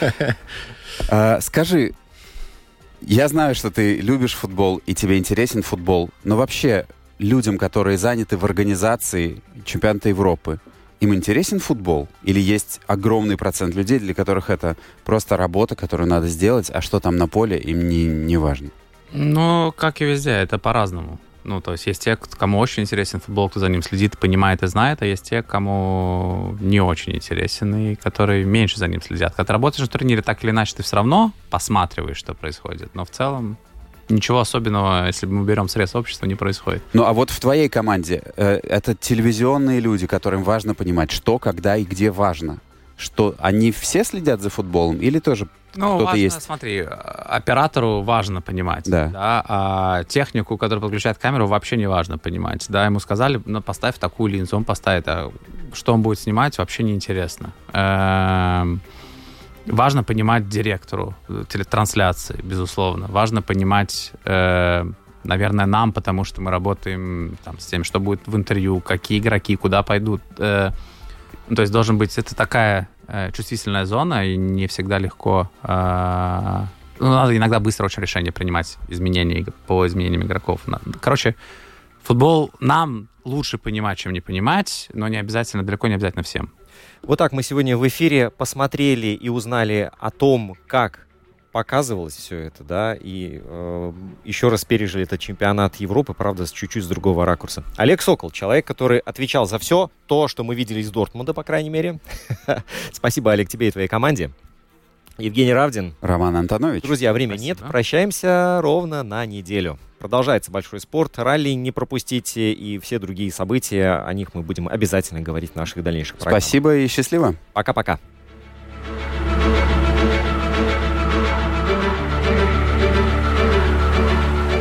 я. Скажи, я знаю, что ты любишь футбол и тебе интересен футбол, но вообще людям, которые заняты в организации чемпионата Европы, им интересен футбол? Или есть огромный процент людей, для которых это просто работа, которую надо сделать, а что там на поле, им не, не важно? Ну, как и везде, это по-разному. Ну, то есть есть те, кому очень интересен футбол, кто за ним следит, понимает и знает, а есть те, кому не очень интересен и которые меньше за ним следят. Когда ты работаешь на турнире, так или иначе, ты все равно посматриваешь, что происходит, но в целом ничего особенного, если мы берем средства общества, не происходит. Ну, а вот в твоей команде э, это телевизионные люди, которым важно понимать, что, когда и где важно. Что они все следят за футболом или тоже ну, кто-то важно, есть? Смотри, оператору важно понимать, да. Да, а технику, который подключает камеру, вообще не важно понимать. Да, ему сказали, ну, поставь такую линзу, он поставит, а что он будет снимать, вообще неинтересно. Эм, важно понимать директору телетрансляции, безусловно. Важно понимать, э, наверное, нам, потому что мы работаем там, с тем, что будет в интервью, какие игроки, куда пойдут. Э, Ну, то есть должен быть... Это такая э, чувствительная зона, и не всегда легко... Э, ну, надо иногда быстро очень решение принимать изменения по изменениям игроков. Короче, футбол нам лучше понимать, чем не понимать, но не обязательно, далеко не обязательно всем. Вот так мы сегодня в эфире посмотрели и узнали о том, как показывалось все это, да, и э, еще раз пережили этот чемпионат Европы, правда, с чуть-чуть с другого ракурса. Олег Сокол, человек, который отвечал за все то, что мы видели из Дортмунда, по крайней мере. Спасибо, Олег, тебе и твоей команде. Евгений Равдин. Роман Антонович. Друзья, времени Спасибо. нет, прощаемся ровно на неделю. Продолжается большой спорт, ралли не пропустите и все другие события, о них мы будем обязательно говорить в наших дальнейших программах. Спасибо и счастливо. Пока-пока.